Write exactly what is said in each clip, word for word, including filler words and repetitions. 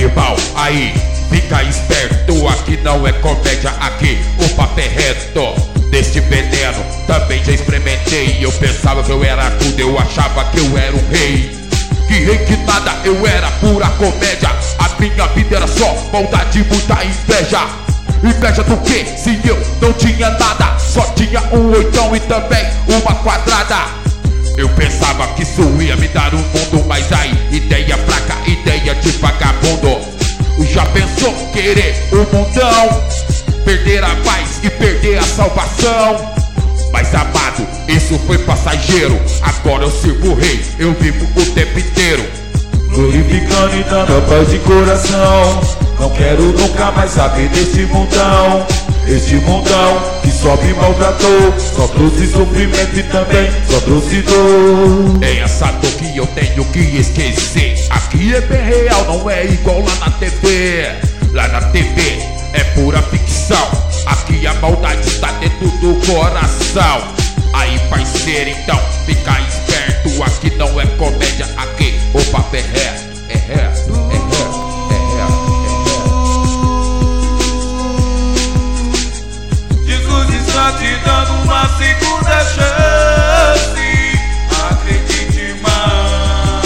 irmão, aí, fica esperto, aqui não é comédia, aqui o papo é reto. Deste veneno também já experimentei. Eu pensava que eu era tudo, eu achava que eu era um rei. Que rei que nada, eu era pura comédia. A minha vida era só maldade e muita inveja. Inveja do que? Se eu não tinha nada, só tinha um oitão e também uma quadrada. Eu pensava que isso ia me dar um mundo, mas aí, ideia fraca, ideia de vagabundo. Já pensou querer o mundão, perder a paz e perder a salvação? Mas amado, isso foi passageiro. Agora eu sirvo o rei, eu vivo o tempo inteiro, glorificando e dando a paz de coração. Não quero nunca mais saber desse mundão. Este mundão que só me maltratou, só trouxe sofrimento e também só trouxe dor. É essa dor que eu tenho que esquecer. Aqui é bem real, não é igual lá na T V. Lá na T V é pura ficção. Aqui a maldade está dentro do coração. Aí parceiro, então fica esperto. Aqui não é comédia, aqui o papo é reto. É reto, é reto, é reto, é reto. Jesus está te dando uma segunda chance. Acredite, irmão.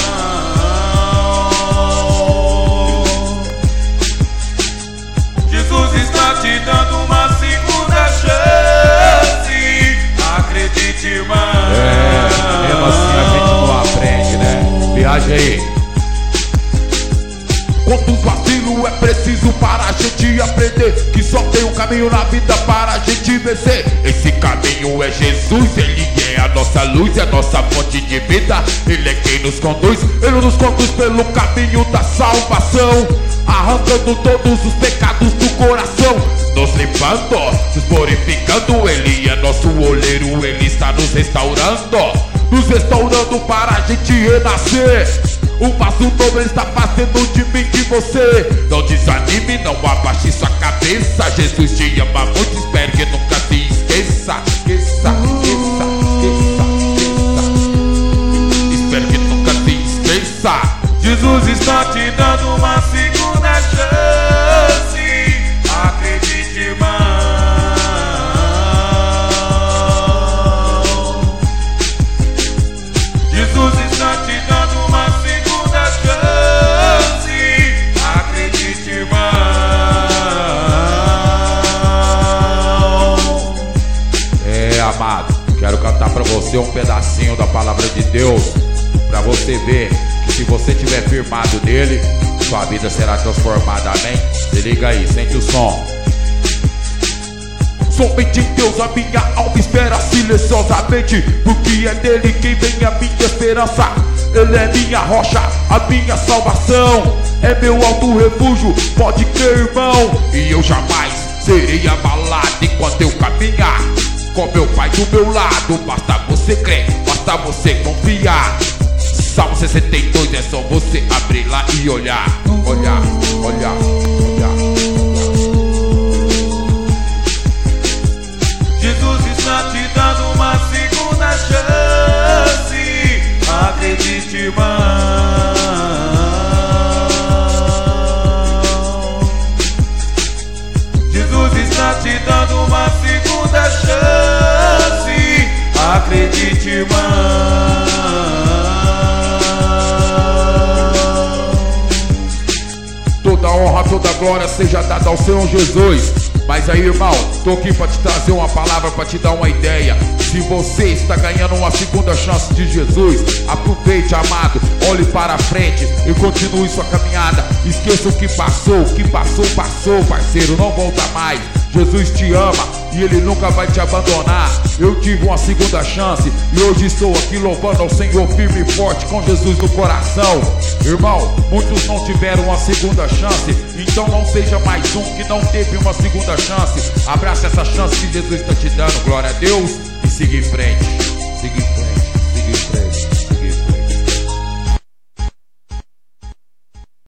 Jesus está te dando uma segunda chance. Acredite, irmão. É, mesmo assim a gente não aprende, né? Viagem aí. Quantos vacilos é preciso para a gente aprender que só tem um caminho na vida para a gente vencer. Esse caminho é Jesus, Ele é a nossa luz, é a nossa fonte de vida. Ele é quem nos conduz, Ele nos conduz pelo caminho da salvação, arrancando todos os pecados do coração, nos limpando, nos purificando. Ele é nosso olheiro, Ele está nos restaurando, nos restaurando para a gente renascer. Um passo novo Ele está fazendo de mim, de você. Não desanime, não abaixe sua cabeça. Jesus te ama muito, espero que nunca se esqueça. Esqueça, esqueça, esqueça, esqueça. Espero que nunca se esqueça. Jesus está te dando uma segunda chance. Acredite, irmão. Jesus está te dando uma segunda chance. Acredite, irmão. É, amado, quero cantar pra você um pedacinho da palavra de Deus, pra você ver que se você estiver firmado nele, sua vida será transformada, amém? Se liga aí, sente o som. Somente em Deus a minha alma espera silenciosamente, porque é dele quem vem a minha esperança. Ele é minha rocha, a minha salvação, é meu alto refúgio, pode crer, irmão. E eu jamais serei abalado enquanto eu caminhar com meu Pai do meu lado. Basta você crer, basta você confiar. Salmo sessenta e dois, é só você abrir lá e olhar, olhar, olhar, olhar. Jesus está te dando uma segunda chance. Acredite, irmão. Jesus está te dando uma segunda chance. Acredite, irmão. Toda honra, toda glória seja dada ao Senhor Jesus. Mas aí, irmão, tô aqui pra te trazer uma palavra, pra te dar uma ideia. Se você está ganhando uma segunda chance de Jesus, aproveite, amado, olhe para frente e continue sua caminhada. Esqueça o que passou, o que passou, passou, parceiro, não volta mais. Jesus te ama e Ele nunca vai te abandonar. Eu tive uma segunda chance e hoje estou aqui louvando ao Senhor firme e forte com Jesus no coração. Irmão, muitos não tiveram uma segunda chance, então não seja mais um que não teve uma segunda chance. Abraça essa chance que Jesus está te dando, glória a Deus, e siga em frente, siga em frente.